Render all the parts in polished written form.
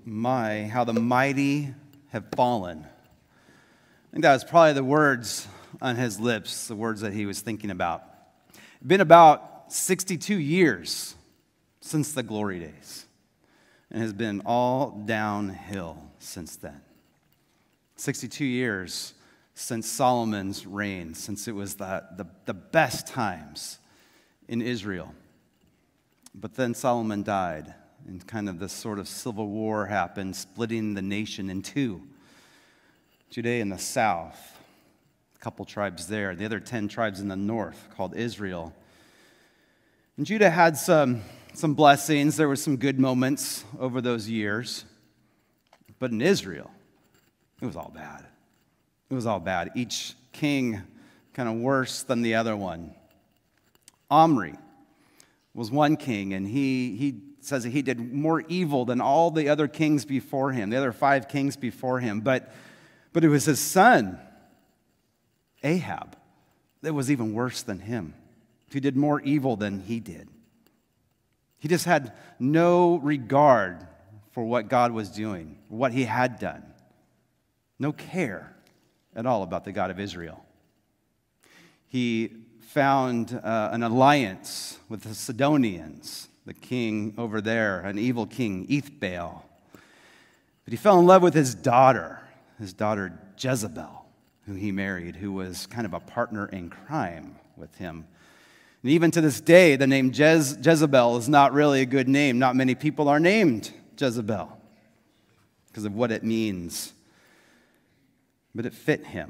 My, how the mighty have fallen. I think that was probably the words on his lips, the words that he was thinking about. It's been about 62 years since the glory days, and has been all downhill since then. 62 years since Solomon's reign, since it was the best times in Israel. But then Solomon died, and kind of this sort of civil war happened, splitting the nation in two. Judea in the south, a couple tribes there, the other 10 tribes in the north called Israel. And Judah had some blessings. There were some good moments over those years. But in Israel, it was all bad. It was all bad. Each king kind of worse than the other one. Omri was one king, and he says that he did more evil than all the other kings before him, the other 5 kings before him. But it was his son, Ahab, that was even worse than him. He did more evil than he did. He just had no regard for what God was doing, what he had done. No care at all about the God of Israel. He found an alliance with the Sidonians, the king over there, an evil king, Ethbaal. But he fell in love with his daughter Jezebel, who he married, who was kind of a partner in crime with him. And even to this day, the name Jezebel is not really a good name. Not many people are named Jezebel because of what it means. But it fit him.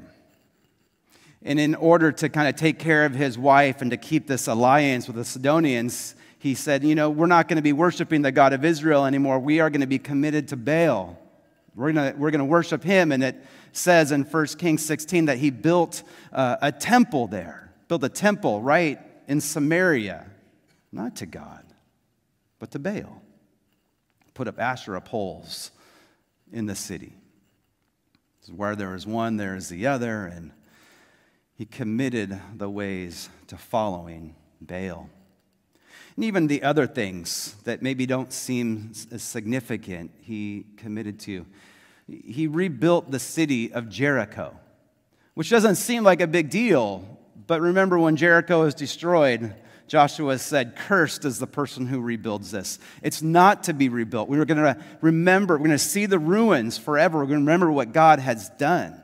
And in order to kind of take care of his wife and to keep this alliance with the Sidonians, he said, we're not going to be worshiping the God of Israel anymore. We are going to be committed to Baal. We're going to worship him. And it says in 1 Kings 16 that he built a temple there. Built a temple right in Samaria. Not to God, but to Baal. Put up Asherah poles in the city. Where there is one, there is the other. And he committed the ways to following Baal. And even the other things that maybe don't seem as significant, he committed to. He rebuilt the city of Jericho, which doesn't seem like a big deal. But remember, when Jericho was destroyed, Joshua said, "Cursed is the person who rebuilds this." It's not to be rebuilt. We're going to remember, we're going to see the ruins forever. We're going to remember what God has done.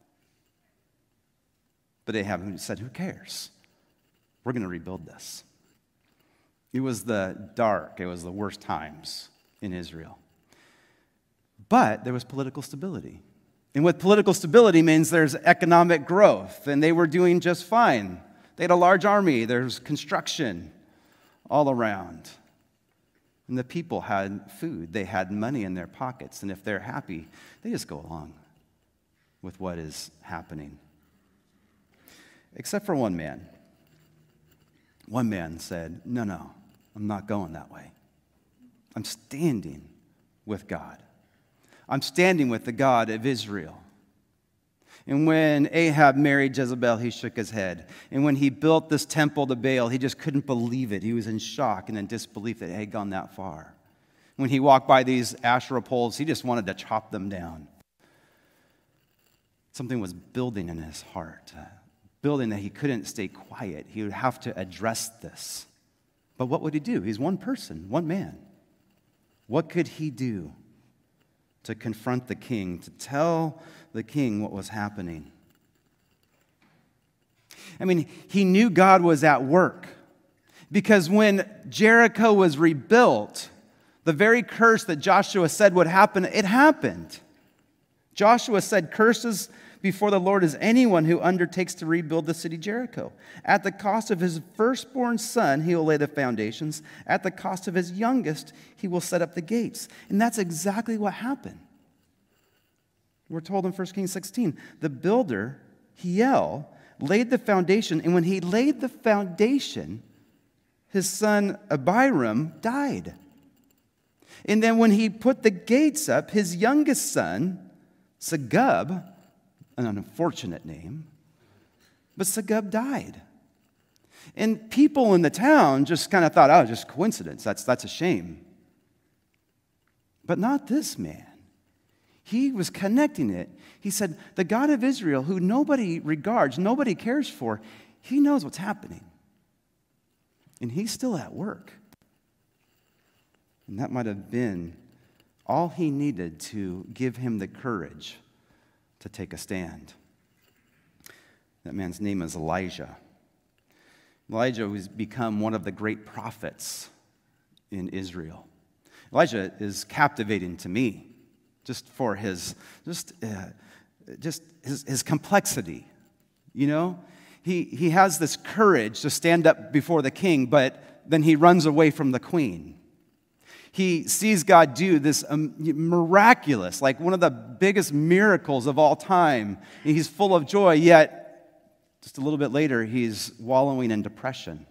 But Ahab said, "Who cares? We're going to rebuild this." It was it was the worst times in Israel. But there was political stability. And with political stability means there's economic growth, and they were doing just fine. They had a large army. There's construction all around. And the people had food. They had money in their pockets. And if they're happy, they just go along with what is happening. Except for one man. One man said, No, I'm not going that way. I'm standing with God. I'm standing with the God of Israel. And when Ahab married Jezebel, he shook his head. And when he built this temple to Baal, he just couldn't believe it. He was in shock and in disbelief that it had gone that far. When he walked by these Asherah poles, he just wanted to chop them down. Something was building in his heart, building that he couldn't stay quiet. He would have to address this. But what would he do? He's one person, one man. What could he do to confront the king, to tell the king what was happening? I mean, he knew God was at work, because when Jericho was rebuilt, the very curse that Joshua said would happen, it happened. Joshua said, "Curses before the Lord is anyone who undertakes to rebuild the city Jericho. At the cost of his firstborn son, he will lay the foundations. At the cost of his youngest, he will set up the gates." And that's exactly what happened. We're told in 1 Kings 16, the builder, Hiel, laid the foundation, and when he laid the foundation, his son Abiram died. And then when he put the gates up, his youngest son, Segub, an unfortunate name, but Segub died. And people in the town just kind of thought, just coincidence. That's a shame. But not this man. He was connecting it. He said, the God of Israel, who nobody regards, nobody cares for, he knows what's happening. And he's still at work. And that might have been all he needed to give him the courage to take a stand. That man's name is Elijah. Elijah has become one of the great prophets in Israel. Elijah is captivating to me just for his complexity. You know, he has this courage to stand up before the king, but then he runs away from the queen. He sees God do this miraculous, like one of the biggest miracles of all time. He's full of joy, yet just a little bit later, he's wallowing in depression.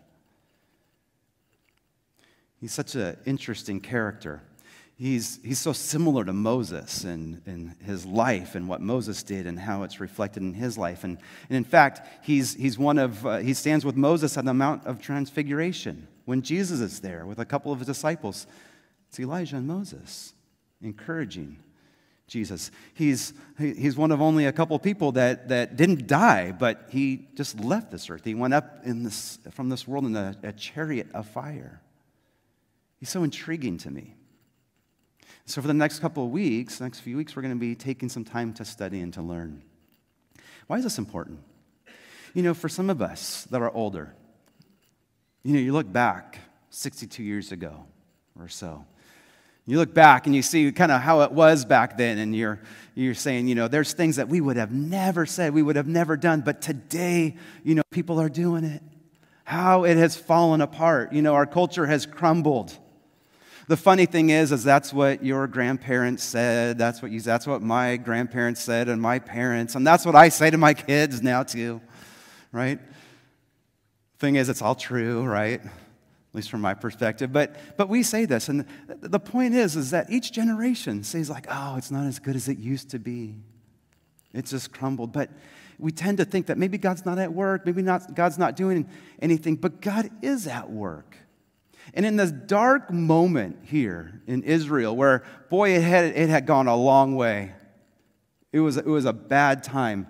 He's such an interesting character. He's so similar to Moses in his life and what Moses did and how it's reflected in his life. And in fact, he stands with Moses on the Mount of Transfiguration when Jesus is there with a couple of his disciples. It's Elijah and Moses encouraging Jesus. He's one of only a couple people that didn't die, but he just left this earth. He went up from this world in a chariot of fire. He's so intriguing to me. So for the next few weeks, we're going to be taking some time to study and to learn. Why is this important? You know, for some of us that are older, you know, you look back 62 years ago or so. You look back and you see kind of how it was back then, and you're saying, you know, there's things that we would have never said, we would have never done, but today, you know, people are doing it. How it has fallen apart. You know, our culture has crumbled. The funny thing is that's what your grandparents said. That's what my grandparents said and my parents, and that's what I say to my kids now too, right? Thing is, it's all true, right? At least from my perspective. But we say this, and the point is that each generation says like, oh, it's not as good as it used to be. It's just crumbled. But we tend to think that maybe God's not at work, God's not doing anything, but God is at work. And in this dark moment here in Israel, where, boy, it had gone a long way. It was a bad time.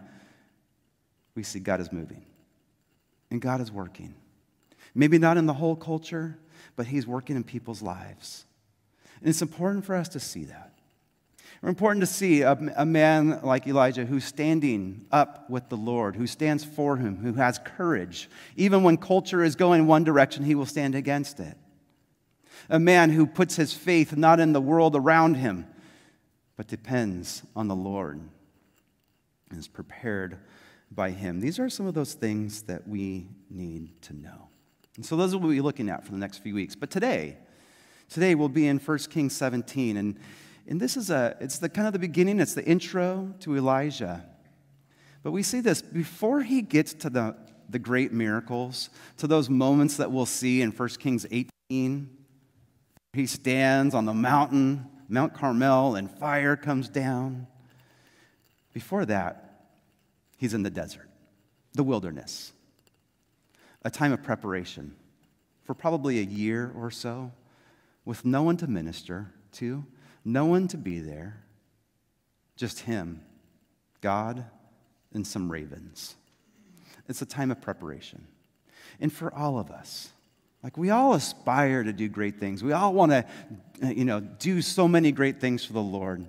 We see God is moving. And God is working. Maybe not in the whole culture, but he's working in people's lives. And it's important for us to see that. It's important to see a man like Elijah who's standing up with the Lord, who stands for him, who has courage. Even when culture is going one direction, he will stand against it. A man who puts his faith not in the world around him, but depends on the Lord and is prepared by him. These are some of those things that we need to know. And so those will be looking at for the next few weeks. But today we'll be in 1 Kings 17. And this is it's the kind of the beginning, it's the intro to Elijah. But we see this before he gets to the great miracles, to those moments that we'll see in 1 Kings 18. He stands on the mountain, Mount Carmel, and fire comes down. Before that, he's in the desert, the wilderness. A time of preparation for probably a year or so, with no one to minister to, no one to be there, just him, God, and some ravens. It's a time of preparation. And for all of us, like we all aspire to do great things. We all want to, do so many great things for the Lord.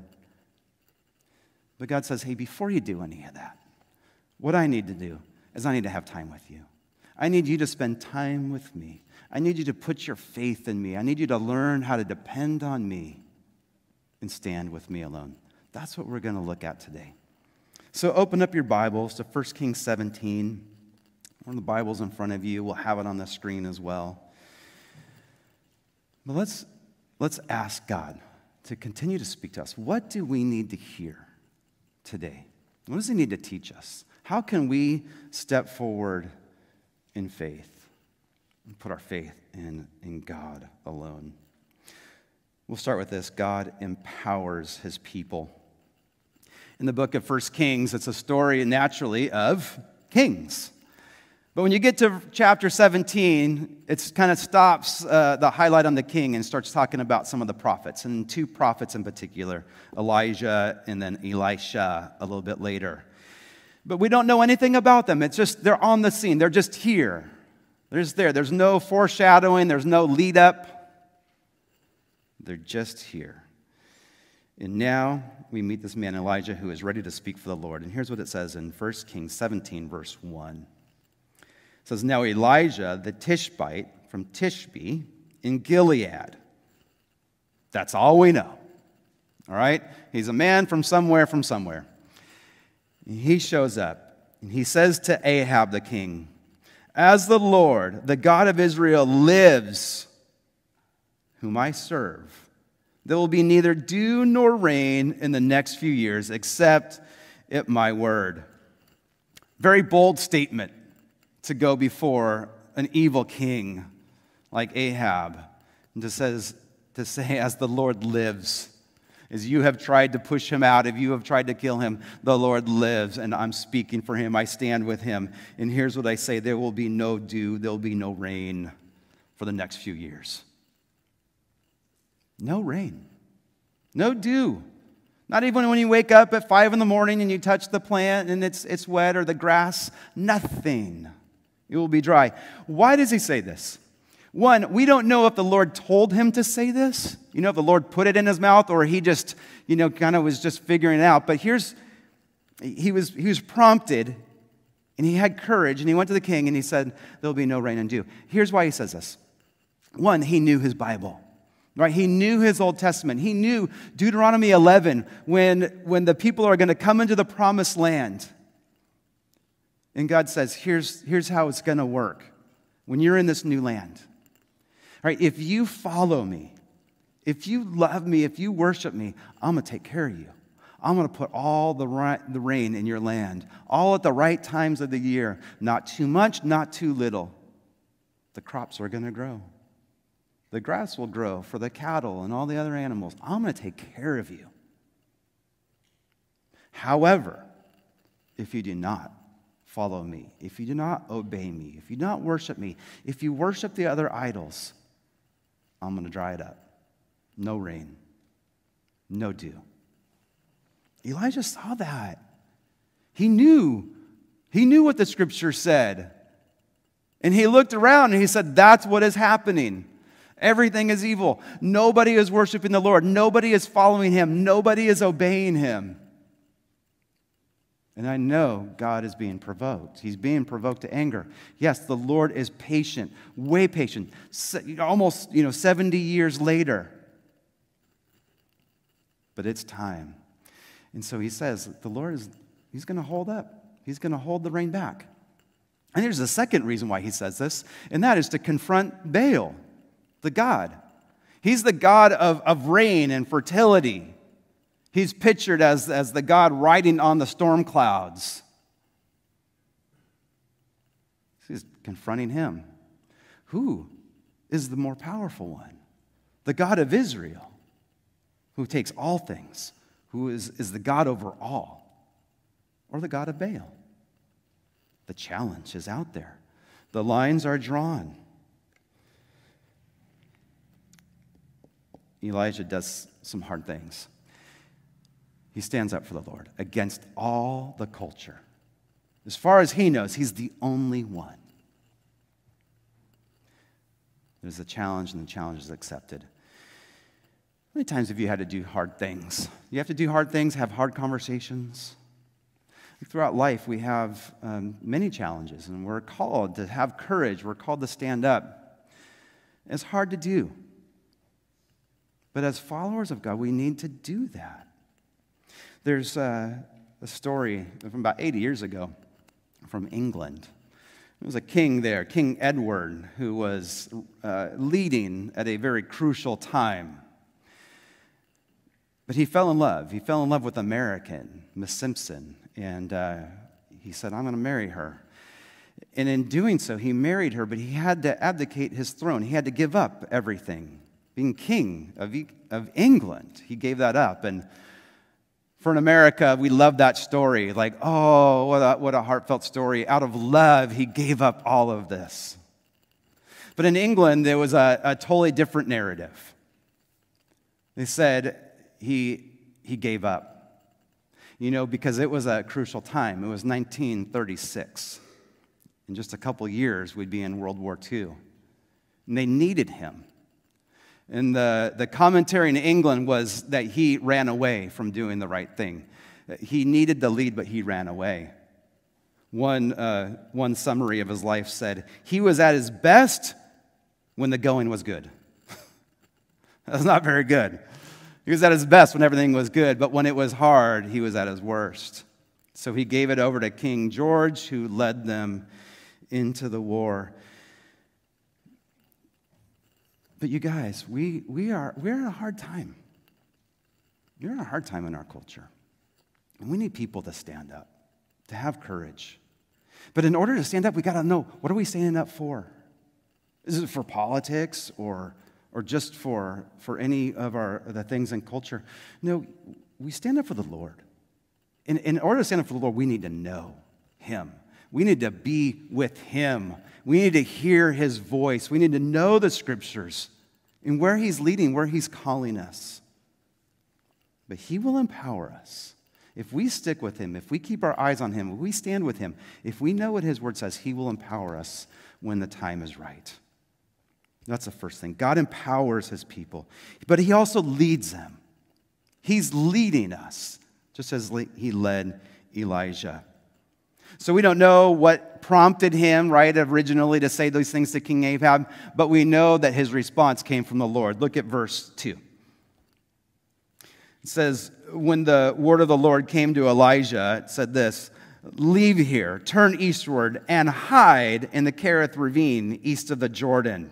But God says, hey, before you do any of that, what I need to do is I need to have time with you. I need you to spend time with me. I need you to put your faith in me. I need you to learn how to depend on me and stand with me alone. That's what we're going to look at today. So open up your Bibles to 1 Kings 17. One of the Bibles in front of you. We'll have it on the screen as well. But let's ask God to continue to speak to us. What do we need to hear today? What does he need to teach us? How can we step forward in faith and put our faith in God alone? We'll start with this. God empowers his people. In the book of 1 Kings, it's a story naturally of kings. But when you get to chapter 17, it kind of stops the highlight on the king and starts talking about some of the prophets, and two prophets in particular, Elijah and then Elisha a little bit later. But we don't know anything about them. It's just they're on the scene. They're just here. They're just there. There's no foreshadowing. There's no lead up. They're just here. And now we meet this man Elijah who is ready to speak for the Lord. And here's what it says in 1 Kings 17, verse 1. It says, "Now Elijah the Tishbite from Tishbe in Gilead." That's all we know. All right? He's a man from somewhere, And he shows up, and he says to Ahab the king, "As the Lord, the God of Israel, lives, whom I serve, there will be neither dew nor rain in the next few years, except at my word." Very bold statement to go before an evil king like Ahab and to say, "As the Lord lives." As you have tried to push him out, if you have tried to kill him, the Lord lives, and I'm speaking for him. I stand with him. And here's what I say: there will be no dew, there will be no rain for the next few years. No rain. No dew. Not even when you wake up at 5 in the morning and you touch the plant and it's wet, or the grass. Nothing. It will be dry. Why does he say this? One, we don't know if the Lord told him to say this. If the Lord put it in his mouth, or he just, kind of was just figuring it out. But he was prompted, and he had courage, and he went to the king, and he said, "There'll be no rain and dew." Here's why he says this. One, he knew his Bible. Right? He knew his Old Testament. He knew Deuteronomy 11, when the people are going to come into the promised land. And God says, here's how it's going to work when you're in this new land. Right? If you follow me, if you love me, if you worship me, I'm going to take care of you. I'm going to put all the rain in your land, all at the right times of the year. Not too much, not too little. The crops are going to grow. The grass will grow for the cattle and all the other animals. I'm going to take care of you. However, if you do not follow me, if you do not obey me, if you do not worship me, if you worship the other idols, I'm going to dry it up. No rain, no dew. Elijah saw that. He knew what the scripture said. And he looked around and he said, that's what is happening. Everything is evil. Nobody is worshiping the Lord. Nobody is following him. Nobody is obeying him. And I know God is being provoked. He's being provoked to anger. Yes, the Lord is patient, way patient, almost 70 years later. But it's time. And so he says, the Lord he's going to hold up. He's going to hold the rain back. And there's a second reason why he says this, and that is to confront Baal, the god. He's the god of rain and fertility. He's pictured as the God riding on the storm clouds. He's confronting him. Who is the more powerful one? The God of Israel, who takes all things, who is the God over all, or the God of Baal? The challenge is out there. The lines are drawn. Elijah does some hard things. He stands up for the Lord against all the culture. As far as he knows, he's the only one. There's a challenge, and the challenge is accepted. How many times have you had to do hard things? You have to do hard things, have hard conversations. Throughout life, we have many challenges, and we're called to have courage. We're called to stand up. It's hard to do. But as followers of God, we need to do that. There's a story from about 80 years ago from England. There was a king there, King Edward, who was leading at a very crucial time. But he fell in love. He fell in love with an American, Miss Simpson, and he said, I'm going to marry her. And in doing so, he married her, but he had to abdicate his throne. He had to give up everything. Being king of England, he gave that up. And For in America, we love that story. Like, oh, what a heartfelt story. Out of love, he gave up all of this. But in England, there was a totally different narrative. They said he gave up. Because it was a crucial time. It was 1936. In just a couple years, we'd be in World War II. And they needed him. And the commentary in England was that he ran away from doing the right thing. He needed the lead, but he ran away. One summary of his life said, he was at his best when the going was good. That's not very good. He was at his best when everything was good, but when it was hard, he was at his worst. So he gave it over to King George, who led them into the war. But you guys, we're in a hard time. We're in a hard time in our culture. And we need people to stand up, to have courage. But in order to stand up, we got to know, what are we standing up for? Is it for politics or just for any of the things in culture? No, we stand up for the Lord. In order to stand up for the Lord, we need to know him. We need to be with him. We need to hear his voice. We need to know the scriptures and where he's leading, where he's calling us. But he will empower us. If we stick with him, if we keep our eyes on him, if we stand with him, if we know what his word says, he will empower us when the time is right. That's the first thing. God empowers his people, but he also leads them. He's leading us, just as he led Elijah. So we don't know what prompted him, right, originally to say those things to King Ahab, but we know that his response came from the Lord. Look at verse 2. It says, when the word of the Lord came to Elijah, it said this, leave here, turn eastward, and hide in the Kerith ravine east of the Jordan.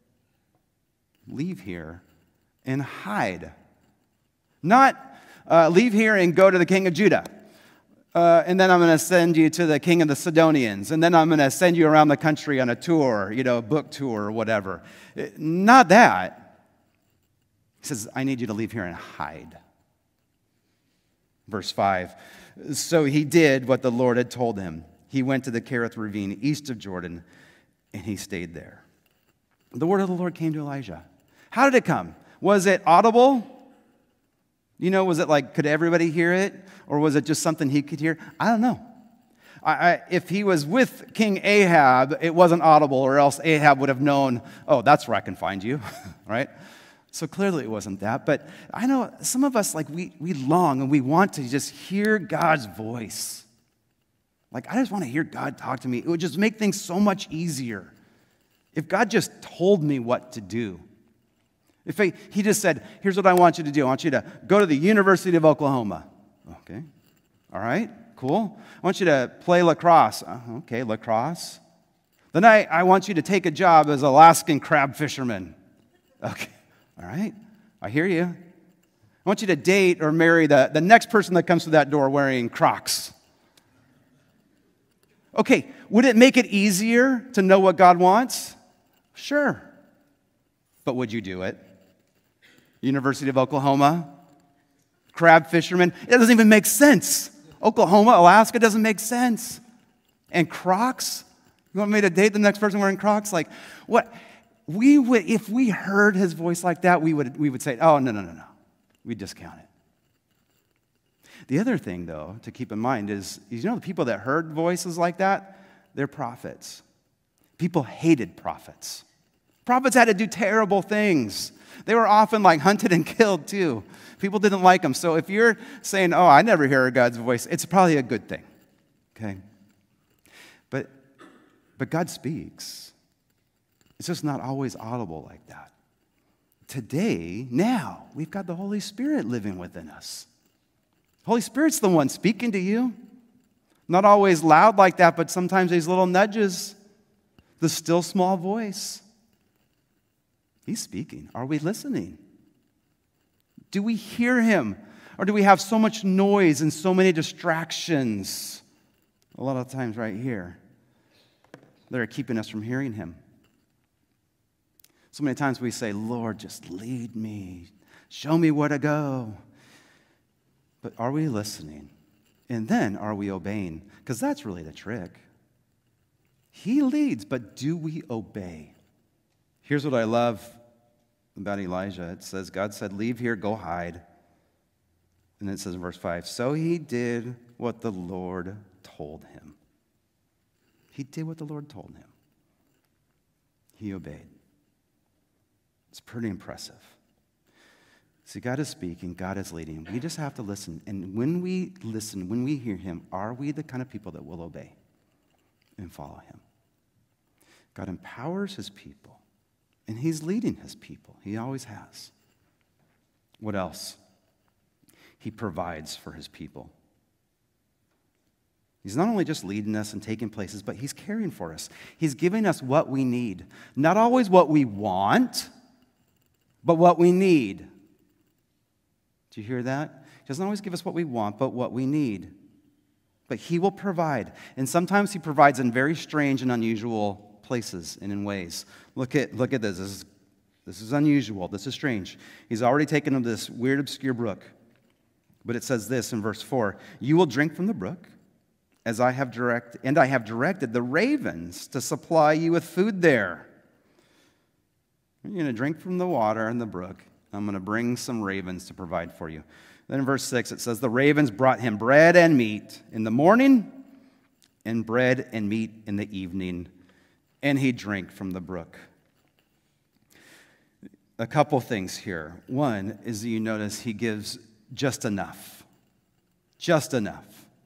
Leave here and hide. Not leave here and go to the king of Judah. And then I'm going to send you to the king of the Sidonians. And then I'm going to send you around the country on a tour, a book tour or whatever. Not that. He says, I need you to leave here and hide. Verse 5. So he did what the Lord had told him. He went to the Kerith ravine east of Jordan, and he stayed there. The word of the Lord came to Elijah. How did it come? Was it audible? Was it like, could everybody hear it? Or was it just something he could hear? I don't know. If he was with King Ahab, it wasn't audible, or else Ahab would have known, oh, that's where I can find you, right? So clearly it wasn't that. But I know some of us, we long and we want to just hear God's voice. I just want to hear God talk to me. It would just make things so much easier if God just told me what to do. If he just said, here's what I want you to do. I want you to go to the University of Oklahoma. Okay. All right. Cool. I want you to play lacrosse. Okay, lacrosse. Then I want you to take a job as Alaskan crab fisherman. Okay. All right. I hear you. I want you to date or marry the next person that comes through that door wearing Crocs. Okay. Would it make it easier to know what God wants? Sure. But would you do it? University of Oklahoma, crab fisherman. It doesn't even make sense. Oklahoma, Alaska doesn't make sense. And Crocs? You want me to date the next person wearing Crocs? What? We would, if we heard his voice like that, we would say, oh, no. We'd discount it. The other thing, though, to keep in mind is, the people that heard voices like that, they're prophets. People hated prophets. Prophets had to do terrible things. They were often hunted and killed too. People didn't like them. So if you're saying, oh, I never hear God's voice, it's probably a good thing. Okay? But God speaks. It's just not always audible like that. Today, now, we've got the Holy Spirit living within us. Holy Spirit's the one speaking to you. Not always loud like that, but sometimes these little nudges, the still small voice. He's speaking. Are we listening? Do we hear him? Or do we have so much noise and so many distractions? A lot of times right here that are keeping us from hearing him. So many times we say, Lord, just lead me. Show me where to go. But are we listening? And then are we obeying? Because that's really the trick. He leads, but do we obey? Here's what I love about Elijah. It says, God said, leave here, go hide. And then it says in verse 5, so he did what the Lord told him. He did what the Lord told him. He obeyed. It's pretty impressive. See, God is speaking, God is leading. We just have to listen. And when we listen, when we hear him, are we the kind of people that will obey and follow him? God empowers his people, and he's leading his people. He always has. What else? He provides for his people. He's not only just leading us and taking places, but he's caring for us. He's giving us what we need. Not always what we want, but what we need. Do you hear that? He doesn't always give us what we want, but what we need. But he will provide. And sometimes he provides in very strange and unusual places and in ways. Look at this. This is unusual. This is strange. He's already taken them to this weird, obscure brook. But it says this in verse 4, you will drink from the brook, as I have directed the ravens to supply you with food there. You're going to drink from the water in the brook. I'm going to bring some ravens to provide for you. Then in verse 6, it says, the ravens brought him bread and meat in the morning, and bread and meat in the evening, and he drank from the brook. A couple things here. One is that you notice he gives just enough. Just enough.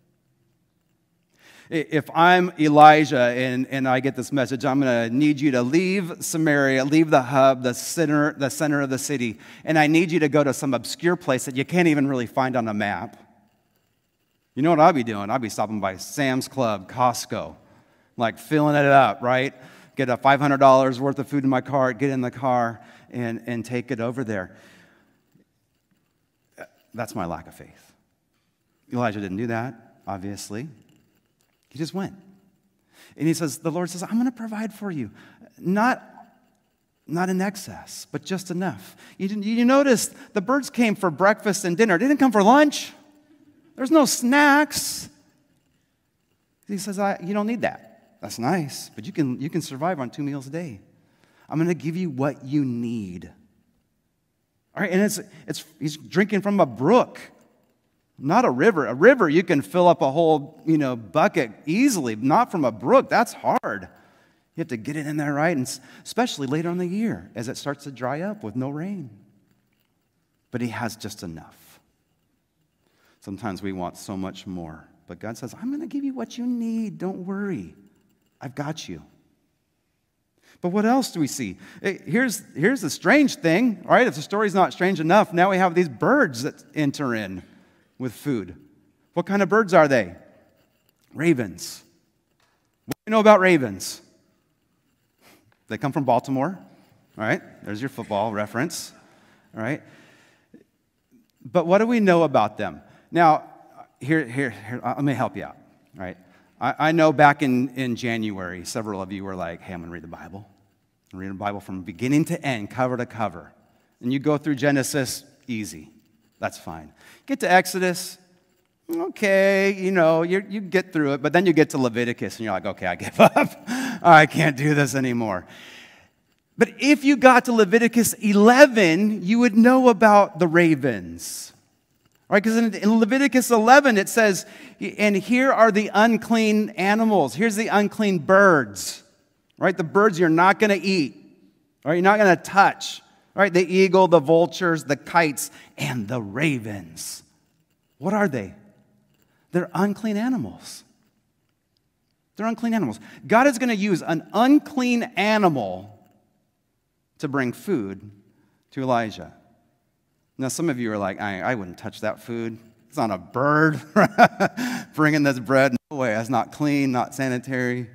If I'm Elijah and I get this message, I'm going to need you to leave Samaria, leave the hub, the center of the city, and I need you to go to some obscure place that you can't even really find on a map. You know what I'd be doing? I'd be stopping by Sam's Club, Costco, like filling it up, right? Get a $500 worth of food in my cart, get in the car, and take it over there. That's my lack of faith. Elijah didn't do that, obviously. He just went. And he says, the Lord says, I'm going to provide for you. Not in excess, but just enough. You notice the birds came for breakfast and dinner. They didn't come for lunch. There's no snacks. He says, you don't need that. That's nice, but you can survive on 2 meals a day. I'm going to give you what you need. All right, and he's drinking from a brook. Not a river. A river, you can fill up a whole, bucket easily. Not from a brook. That's hard. You have to get it in there right, and especially later in the year as it starts to dry up with no rain. But he has just enough. Sometimes we want so much more. But God says, I'm going to give you what you need. Don't worry. I've got you. But what else do we see? Here's the strange thing, right? If the story's not strange enough, now we have these birds that enter in with food. What kind of birds are they? Ravens. What do you know about ravens? They come from Baltimore. All right, there's your football reference. All right. But what do we know about them? Now, here, let me help you out. All right. I know back in January, several of you were like, hey, I'm going to read the Bible. I'm reading the Bible from beginning to end, cover to cover. And you go through Genesis, easy. That's fine. Get to Exodus, okay, you get through it, but then you get to Leviticus, and you're like, okay, I give up. I can't do this anymore. But if you got to Leviticus 11, you would know about the ravens. Right? Because in Leviticus 11, it says, and here are the unclean animals. Here's the unclean birds. Right? The birds you're not going to eat. Right? You're not going to touch. Right? The eagle, the vultures, the kites, and the ravens. What are they? They're unclean animals. They're unclean animals. God is going to use an unclean animal to bring food to Elijah. Now, some of you are like, I wouldn't touch that food. It's on a bird bringing this bread. No way, that's not clean, not sanitary.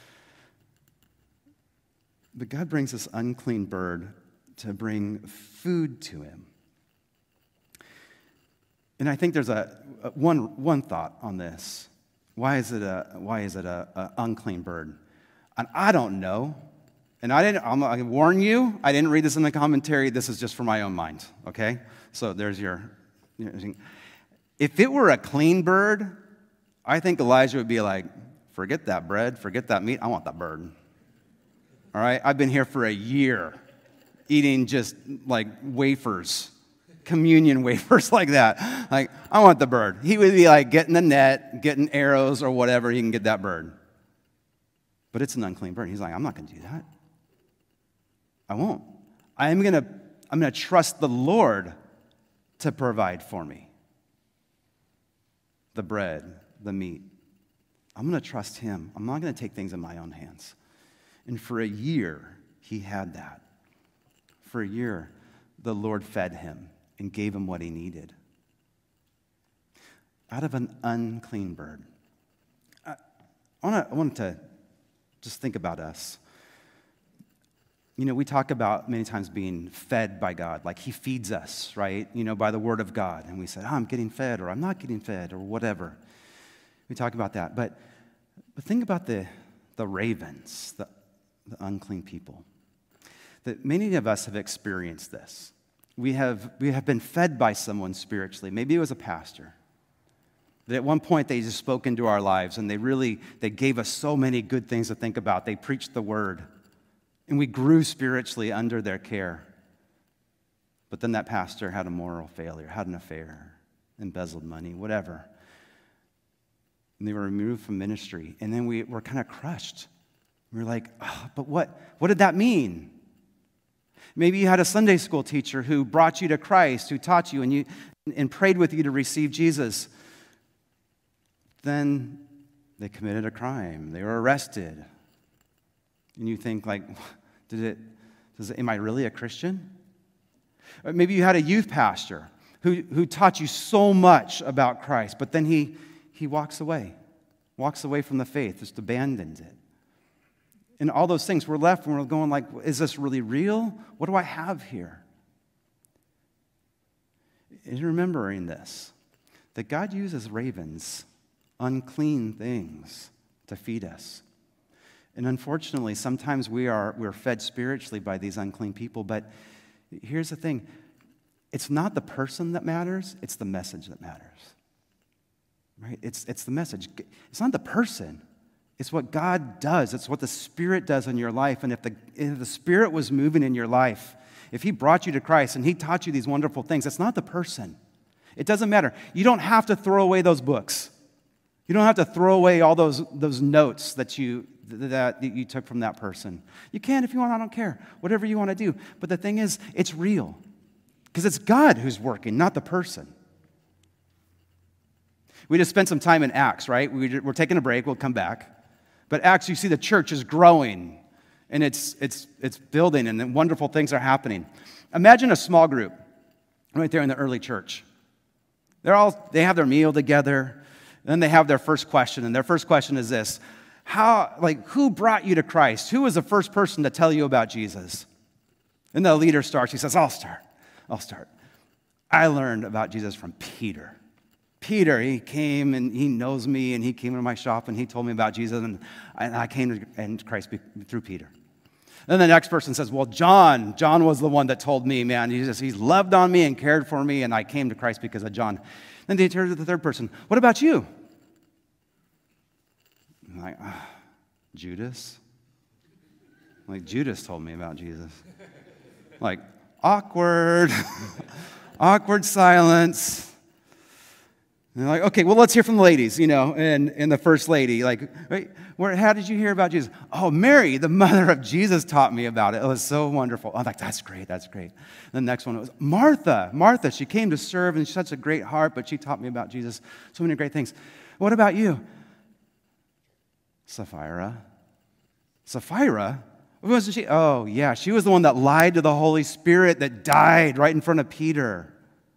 But God brings this unclean bird to bring food to him. And I think there's one thought on this. Why is it a unclean bird? And I don't know. And I warn you, I didn't read this in the commentary. This is just for my own mind, okay? So there's your If it were a clean bird, I think Elijah would be like, forget that bread, forget that meat, I want that bird. All right, I've been here for a year eating just like wafers, communion wafers like that. Like, I want the bird. He would be like getting the net, getting arrows or whatever, he can get that bird. But it's an unclean bird. He's like, I'm not going to do that. I won't. I'm going to trust the Lord to provide for me. The bread, the meat. I'm going to trust him. I'm not going to take things in my own hands. And for a year, he had that. For a year, the Lord fed him and gave him what he needed. Out of an unclean bird. I want to just think about us. You know, we talk about many times being fed by God, like he feeds us, right? You know, by the word of God. And we say, I'm getting fed, or I'm not getting fed, or whatever. We talk about that. But think about the ravens, the unclean people. That many of us have experienced this. We have been fed by someone spiritually. Maybe it was a pastor. That at one point they just spoke into our lives, and they gave us so many good things to think about. They preached the word. And we grew spiritually under their care. But then that pastor had a moral failure, had an affair, embezzled money, whatever. And they were removed from ministry. And then we were kind of crushed. We were like, but what did that mean? Maybe you had a Sunday school teacher who brought you to Christ, who taught you and prayed with you to receive Jesus. Then they committed a crime. They were arrested. And you think, like, am I really a Christian? Or maybe you had a youth pastor who taught you so much about Christ, but then he walks away from the faith, just abandons it. And all those things, we're left and we're going like, is this really real? What do I have here? And remembering this, that God uses ravens, unclean things, to feed us. And unfortunately, sometimes we're fed spiritually by these unclean people. But here's the thing. It's not the person that matters. It's the message that matters. Right? It's the message. It's not the person. It's what God does. It's what the Spirit does in your life. And if the Spirit was moving in your life, if he brought you to Christ and he taught you these wonderful things, it's not the person. It doesn't matter. You don't have to throw away those books. You don't have to throw away all those notes that you took from that person. You can if you want, I don't care. Whatever you want to do. But the thing is, it's real. Because it's God who's working, not the person. We just spent some time in Acts, right? We're taking a break, we'll come back. But Acts, you see the church is growing, and it's building, and then wonderful things are happening. Imagine a small group right there in the early church. They have their meal together, and then they have their first question, and their first question is this. Who brought you to Christ? Who was the first person to tell you about Jesus? And the leader starts. He says, I'll start. I learned about Jesus from Peter. Peter, he came and he knows me, and he came into my shop and he told me about Jesus, and I came to Christ through Peter. Then the next person says, well, John was the one that told me, man, he's loved on me and cared for me, and I came to Christ because of John. Then they turn to the third person. What about you? I'm like, Judas? Like, Judas told me about Jesus. Like, awkward. Awkward silence. And they're like, okay, well, let's hear from the ladies, and the first lady. Like, wait, how did you hear about Jesus? Oh, Mary, the mother of Jesus, taught me about it. It was so wonderful. I'm like, that's great. And the next one was Martha, she came to serve, and she's such a great heart, but she taught me about Jesus. So many great things. What about you? Sapphira? Who wasn't she? Oh, yeah, she was the one that lied to the Holy Spirit that died right in front of Peter.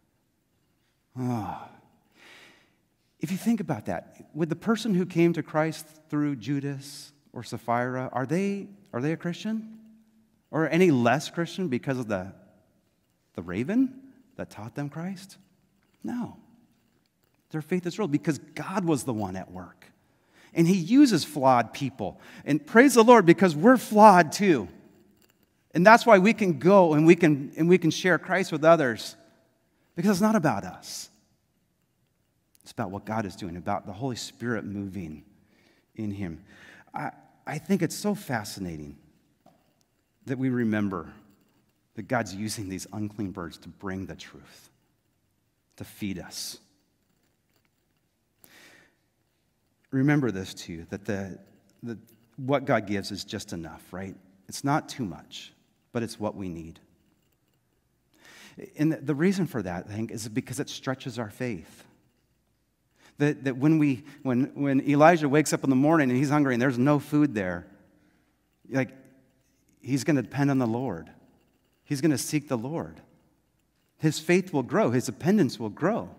Oh. If you think about that, would the person who came to Christ through Judas or Sapphira, are they a Christian? Or any less Christian because of the raven that taught them Christ? No. Their faith is real because God was the one at work. And he uses flawed people. And praise the Lord, because we're flawed too. And that's why we can go and we can share Christ with others. Because it's not about us. It's about what God is doing, about the Holy Spirit moving in him. I think it's so fascinating that we remember that God's using these unclean birds to bring the truth, to feed us. Remember this too, that what God gives is just enough, right? It's not too much, but it's what we need. And the reason for that, I think, is because it stretches our faith. That when Elijah wakes up in the morning and he's hungry and there's no food there, like, he's going to depend on the Lord. He's going to seek the Lord. His faith will grow. His dependence will grow.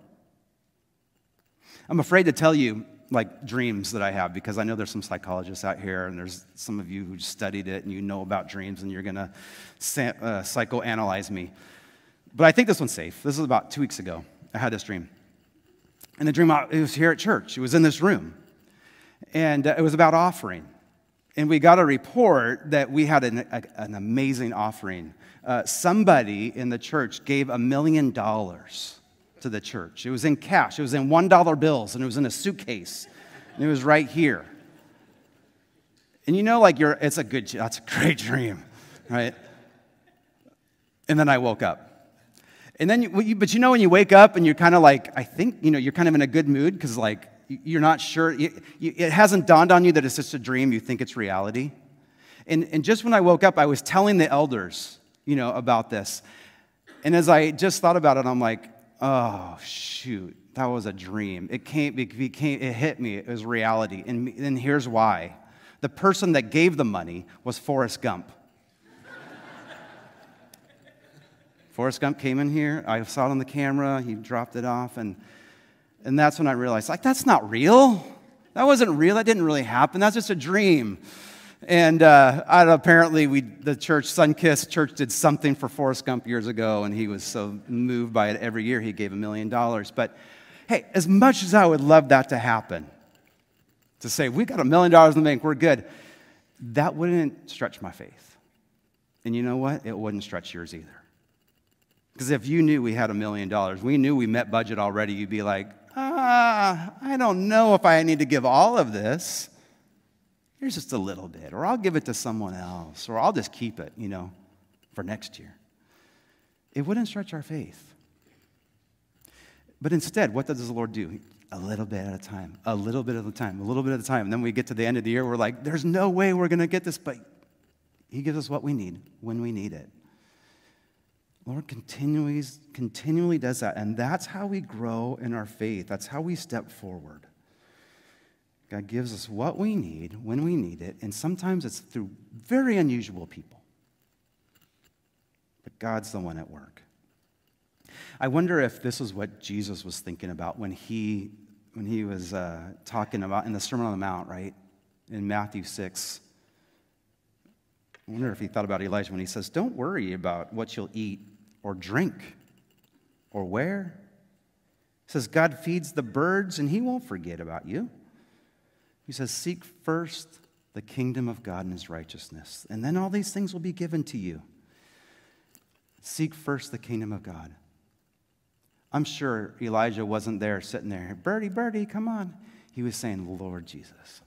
I'm afraid to tell you, like, dreams that I have, because I know there's some psychologists out here and there's some of you who studied it and you know about dreams and you're going to psychoanalyze me. But I think this one's safe. This was about 2 weeks ago. I had this dream. And the dream, it was here at church. It was in this room. And it was about offering. And we got a report that we had an amazing offering. Somebody in the church gave $1 million to the church. It was in cash. It was in $1 bills, and it was in a suitcase. And it was right here. And you know, like, that's a great dream, right? And then I woke up. And then, but you know, when you wake up and you're kind of like, I think, you're kind of in a good mood because, like, you're not sure. It hasn't dawned on you that it's just a dream. You think it's reality. And just when I woke up, I was telling the elders, about this. And as I just thought about it, I'm like, oh, shoot, that was a dream. It hit me. It was reality. And here's why. The person that gave the money was Forrest Gump. Forrest Gump came in here. I saw it on the camera. He dropped it off. And that's when I realized, like, that's not real. That wasn't real. That didn't really happen. That's just a dream. And apparently the church, Sunkist Church, did something for Forrest Gump years ago, and he was so moved by it. Every year he gave $1 million. But hey, as much as I would love that to happen, to say, we got $1 million in the bank, we're good, that wouldn't stretch my faith. And you know what? It wouldn't stretch yours either. Because if you knew we had $1 million, we knew we met budget already, you'd be like, I don't know if I need to give all of this. Here's just a little bit, or I'll give it to someone else, or I'll just keep it, for next year. It wouldn't stretch our faith. But instead, what does the Lord do? A little bit at a time, a little bit at a time, a little bit at a time. And then we get to the end of the year, we're like, there's no way we're going to get this, but he gives us what we need when we need it. Lord continually does that, and that's how we grow in our faith. That's how we step forward. God gives us what we need when we need it, and sometimes it's through very unusual people. But God's the one at work. I wonder if this is what Jesus was thinking about when he was talking about in the Sermon on the Mount, right? In Matthew 6. I wonder if he thought about Elijah when he says, don't worry about what you'll eat or drink or wear. He says, God feeds the birds and he won't forget about you. He says, seek first the kingdom of God and his righteousness, and then all these things will be given to you. Seek first the kingdom of God. I'm sure Elijah wasn't there sitting there, Birdie, come on. He was saying, Lord Jesus,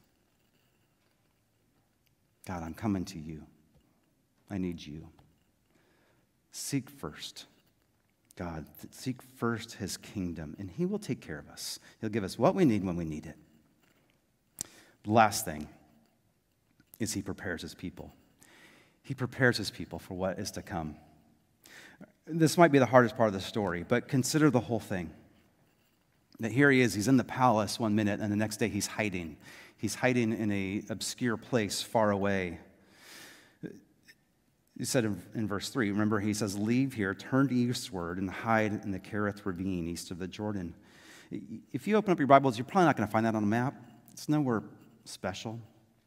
God, I'm coming to you. I need you. Seek first, God. Seek first his kingdom, and he will take care of us. He'll give us what we need when we need it. The last thing is he prepares his people. He prepares his people for what is to come. This might be the hardest part of the story, but consider the whole thing. That here he is, he's in the palace one minute, and the next day he's hiding. He's hiding in an obscure place far away. He said in verse 3, remember, he says, leave here, turn eastward, and hide in the Kerith ravine east of the Jordan. If you open up your Bibles, you're probably not going to find that on a map. It's nowhere special.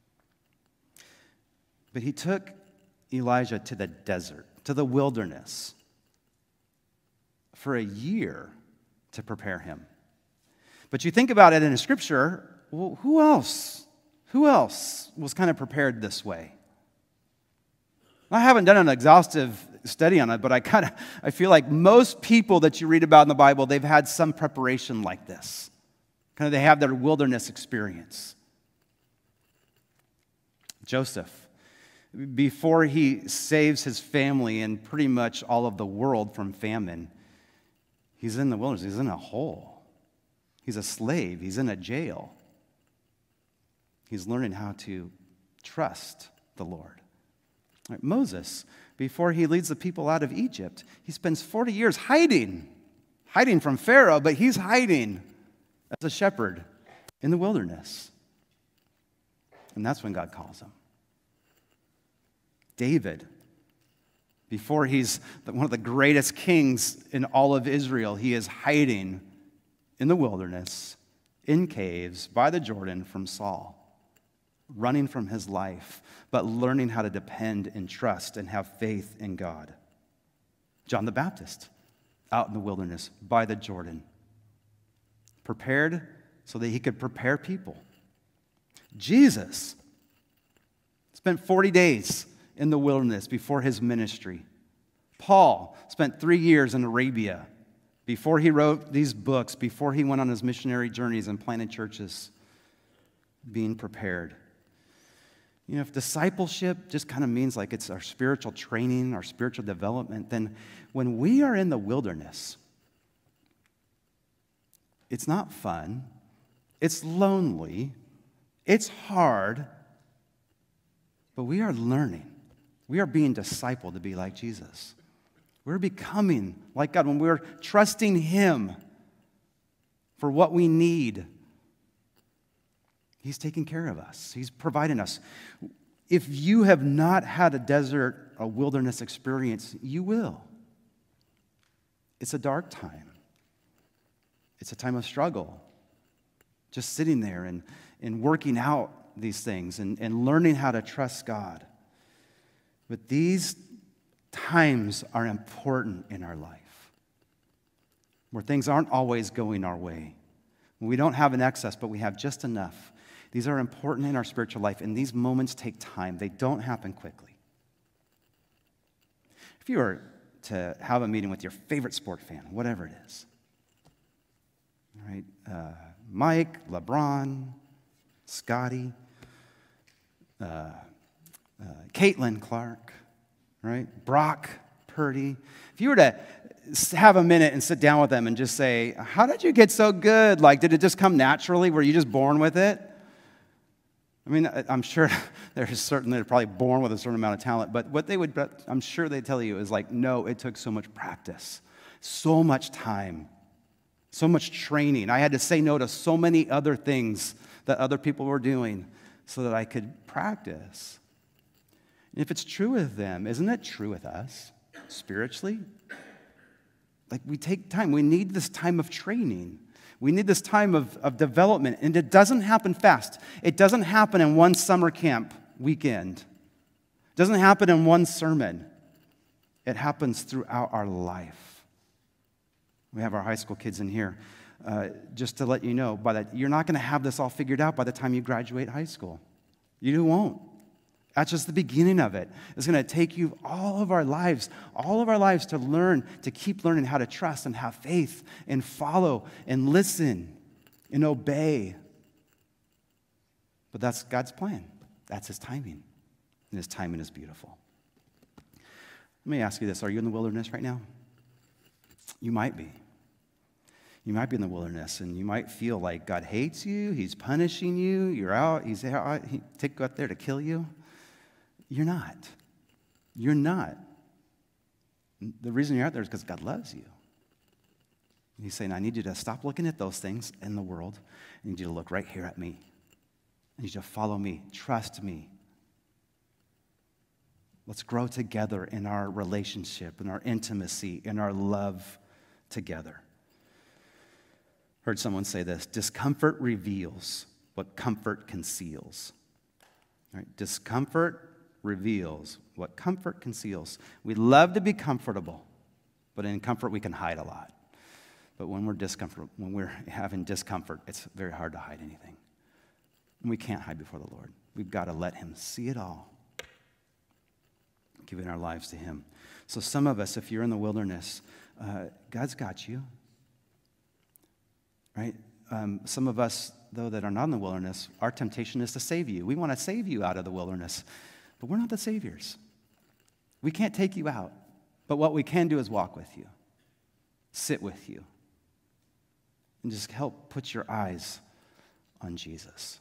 But he took Elijah to the desert, to the wilderness, for a year to prepare him. But you think about it in the Scripture, well, who else was kind of prepared this way? I haven't done an exhaustive study on it, but I feel like most people that you read about in the Bible, they've had some preparation like this. Kind of they have their wilderness experience. Joseph, before he saves his family and pretty much all of the world from famine, he's in the wilderness. He's in a hole. He's a slave. He's in a jail. He's learning how to trust the Lord. Right, Moses, before he leads the people out of Egypt, he spends 40 years hiding from Pharaoh, but he's hiding as a shepherd in the wilderness. And that's when God calls him. David, before he's one of the greatest kings in all of Israel, he is hiding in the wilderness, in caves, by the Jordan from Saul, running from his life, but learning how to depend and trust and have faith in God. John the Baptist, out in the wilderness, by the Jordan, prepared so that he could prepare people. Jesus spent 40 days in the wilderness before his ministry. Paul spent 3 years in Arabia before he wrote these books, before he went on his missionary journeys and planted churches, being prepared. You know, if discipleship just kind of means like it's our spiritual training, our spiritual development, then when we are in the wilderness, it's not fun, it's lonely, it's hard, but we are learning. We are being discipled to be like Jesus. We're becoming like God when we're trusting Him for what we need. He's taking care of us. He's providing us. If you have not had a desert, a wilderness experience, you will. It's a dark time. It's a time of struggle. Just sitting there and working out these things and learning how to trust God. But these times are important in our life, where things aren't always going our way. When we don't have an excess, but we have just enough. These are important in our spiritual life, and these moments take time. They don't happen quickly. If you were to have a meeting with your favorite sport fan, whatever it is, right? Mike, LeBron, Scotty, Caitlin Clark, right? Brock Purdy. If you were to have a minute and sit down with them and just say, how did you get so good? Like, did it just come naturally? Were you just born with it? I mean, I'm sure they're probably born with a certain amount of talent, but I'm sure they'd tell you is like, no, it took so much practice, so much time, so much training. I had to say no to so many other things that other people were doing so that I could practice. And if it's true with them, isn't it true with us spiritually? Like, we take time. We need this time of training. We need this time of development, and it doesn't happen fast. It doesn't happen in one summer camp weekend. It doesn't happen in one sermon. It happens throughout our life. We have our high school kids in here. Just to let you know, you're not going to have this all figured out by the time you graduate high school. You won't. That's just the beginning of it. It's going to take you all of our lives to learn, to keep learning how to trust and have faith and follow and listen and obey. But that's God's plan. That's His timing. And His timing is beautiful. Let me ask you this. Are you in the wilderness right now? You might be. You might be in the wilderness, and you might feel like God hates you. He's punishing you. You're out. He's out. He take you out there to kill you. You're not. You're not. The reason you're out there is because God loves you. And He's saying, I need you to stop looking at those things in the world. I need you to look right here at me. I need you to follow me. Trust me. Let's grow together in our relationship, in our intimacy, in our love together. Heard someone say this: discomfort reveals what comfort conceals. All right? Discomfort reveals what comfort conceals. We love to be comfortable, but in comfort we can hide a lot. But when we're having discomfort, it's very hard to hide anything. And we can't hide before the Lord. We've got to let Him see it all, giving our lives to Him. So some of us, if you're in the wilderness, God's got you. Right? some of us, though, that are not in the wilderness, our temptation is to save you. We want to save you out of the wilderness, but we're not the saviors. We can't take you out, but what we can do is walk with you, sit with you, and just help put your eyes on Jesus.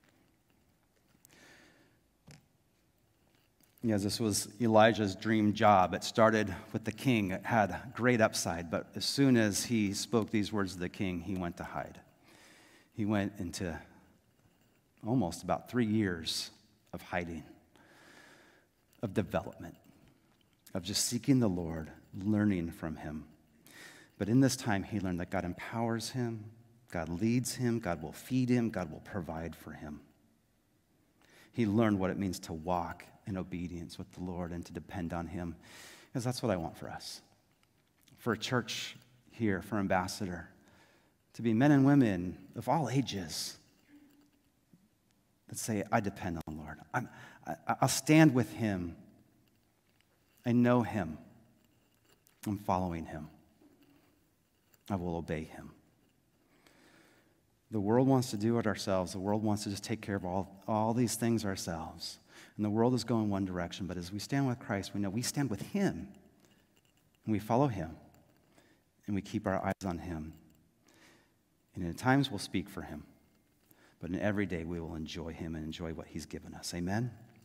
Yes, this was Elijah's dream job. It started with the king. It had great upside, but as soon as he spoke these words to the king, he went to hide. He went into almost about 3 years of hiding, of development, of just seeking the Lord, learning from him. But in this time, he learned that God empowers him, God leads him, God will feed him, God will provide for him. He learned what it means to walk in obedience with the Lord and to depend on him, because that's what I want for us. For a church here, for Ambassador, to be men and women of all ages that say, I depend on the Lord. I'll stand with him. I know him. I'm following him. I will obey him. The world wants to do it ourselves. The world wants to just take care of all these things ourselves. And the world is going one direction, but as we stand with Christ, we know we stand with him, and we follow him, and we keep our eyes on him. And at times we'll speak for him, but in every day we will enjoy him and enjoy what he's given us. Amen?